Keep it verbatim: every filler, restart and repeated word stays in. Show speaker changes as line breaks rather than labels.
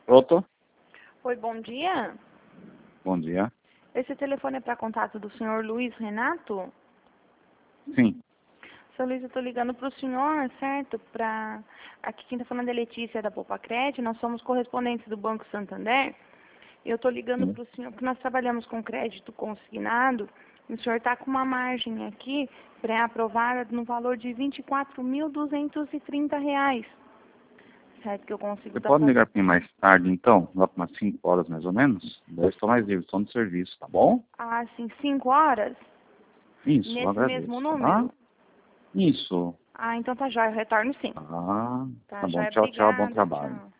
Pronto?
Oi, bom dia.
Bom dia.
Esse telefone é para contato do senhor Luiz Renato?
Sim.
Seu Luiz, eu estou ligando para o senhor, certo? Pra... Aqui quem está falando é Letícia da Popacred, nós somos correspondentes do Banco Santander. Eu estou ligando
Sim.
para o senhor, porque nós trabalhamos com crédito consignado, e o senhor está com uma margem aqui pré-aprovada no valor de vinte e quatro mil duzentos e trinta reais. Certo que eu consigo
Você
estar
pode
fazendo...
ligar para mim mais tarde, então? Lá para umas cinco horas, mais ou menos? Daí eu estou mais livre, estou no serviço, tá bom?
Ah, sim, cinco horas?
Isso, eu
Nesse mesmo
agradeço,
número?
tá? Isso.
Ah, então tá jóia, eu retorno sim.
Ah,
Tá
tá bom.
jóia,
Tchau, tchau, bom
obrigada,
trabalho.
tchau.